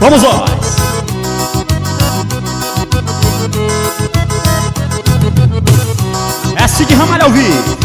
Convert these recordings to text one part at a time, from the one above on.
Vamos nós! É Cid Ramalho ao vivo.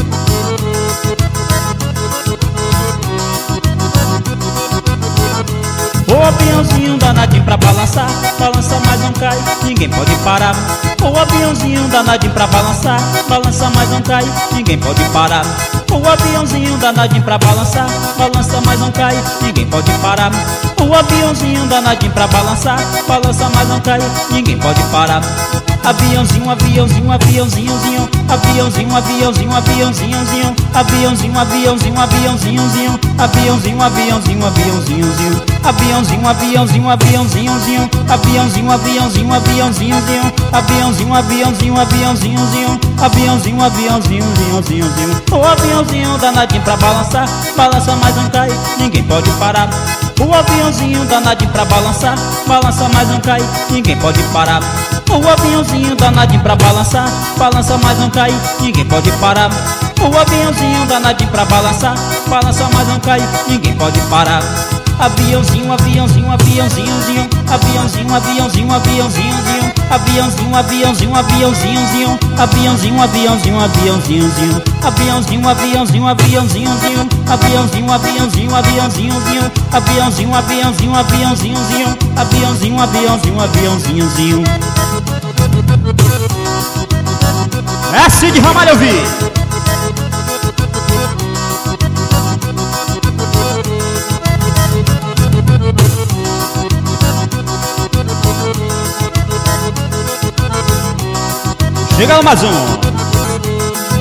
O aviãozinho danadinho pra balançar, balança mas não cai, ninguém pode parar. O aviãozinho danadinho pra balançar, balança mas não cai, ninguém pode parar. O aviãozinho danadinho pra balançar, balança mas não cai, ninguém pode parar. O aviãozinho danadinho pra balançar, balança mas não cai, ninguém pode parar. Aviãozinho, aviãozinho, aviãozinhozinho, aviãozinho, aviãozinho, aviãozinhozinho, aviãozinho, aviãozinho, aviãozinhozinho, aviãozinho, aviãozinho, aviãozinhozinho, aviãozinho, aviãozinho, aviãozinhozinho, aviãozinho, aviãozinho, aviãozinhozinho, aviãozinho, aviãozinho, aviãozinhozinho, aviãozinho, aviãozinhozinho. O aviãozinho danadinho pra balançar, balança mas não cai, ninguém pode parar. O aviãozinho danadinho pra balançar, balança mas não cai, ninguém pode parar. O aviãozinho danadinho pra balançar, balança mas não cai, ninguém pode parar. O aviãozinho danadinho pra balançar, balança mas não cai, ninguém pode parar. Aviãozinho, aviãozinho, aviãozinhozinho, aviãozinho, aviãozinho, aviãozinhozinho, aviãozinho, aviãozinho, aviãozinhozinho, aviãozinho, aviãozinho, aviãozinhozinho, aviãozinho, aviãozinho, aviãozinhozinho, aviãozinho, aviãozinho, aviãozinhozinho, aviãozinho, aviãozinho, aviãozinhozinho, aviãozinho, aviãozinho, aviãozinhozinho. É Cid Ramalho ao vivo. Chega mais um.